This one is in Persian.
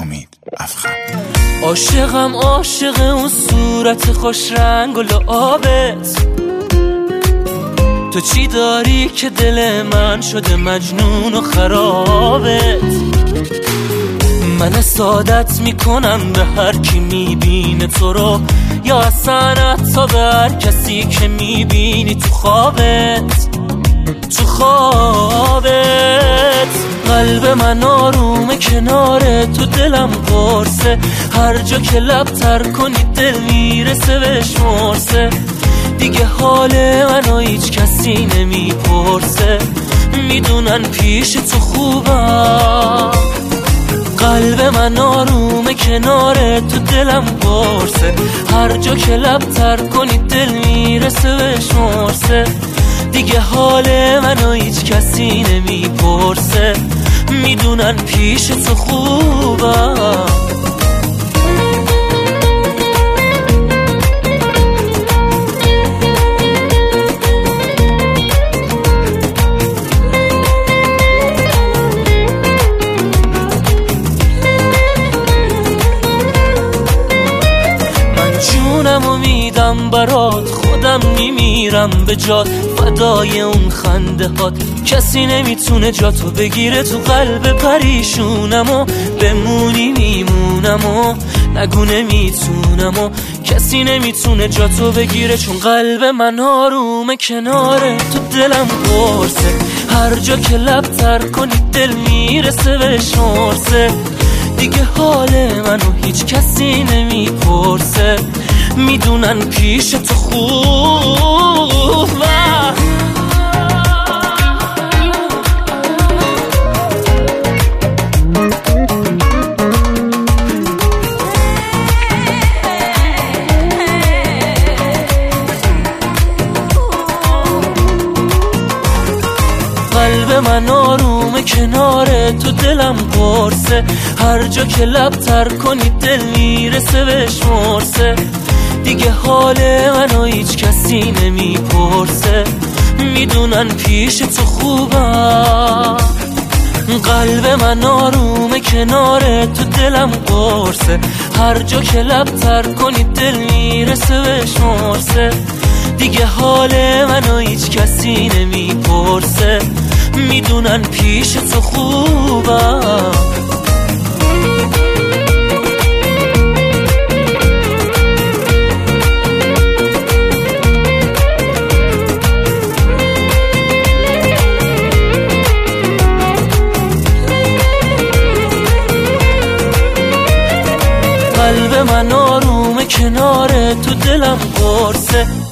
امید افخم. عاشقم عاشق اون صورت خوش رنگ و لعابت، تو چی داری که دل من شده مجنون و خرابت؟ من سعادت میکنم به هر کی میبینه تو رو، یا اصلا حتی به هر کسی که میبینی تو خوابت. تو خوابت قلب من آرومه کناره، تو دلم قرصه، هر جا که لب تر کنی دل میرسه بهش مرسه. دیگه حال منو هیچ کسی نمیپرسه، میدونن پیش تو خوبم. قلب من آرومه کناره، تو دلم قرصه، هر جا که لب تر کنی دل میرسه بهش مرسه. دیگه حال منو هیچ کسی نمیپرسه، میدونن پیش تو خوبم. جونمو میدم برات، خودم میمیرم به جات، فدای اون خنده هات. کسی نمیتونه جاتو بگیره تو قلب پریشونمو، بمونی میمونمو، نگو نمیتونمو. کسی نمیتونه جاتو بگیره چون قلب من آرومه کناره، تو دلم قرصه، هر جا که لب تر کنی دل میرسه بهش مرسه. دیگه حال منو هیچ کسی نمیپرسه، میدونن پیش تو خوبه. قلب من آرومه کناره، تو دلم قرصه، هر جا که لب تر کنی دل میرسه بهش مرسه. دیگه حال منو هیچ کسی نمیپرسه، میدونن پیش تو خوبم. قلب من آرومه کناره، تو دلم قرصه، هر جا که لب تر کنی دل میرسه بهش مرسه. دیگه حال منو هیچ کسی نمیپرسه، میدونن پیش تو خوبم. قلب من آرومه کناره، تو دلم قرصه،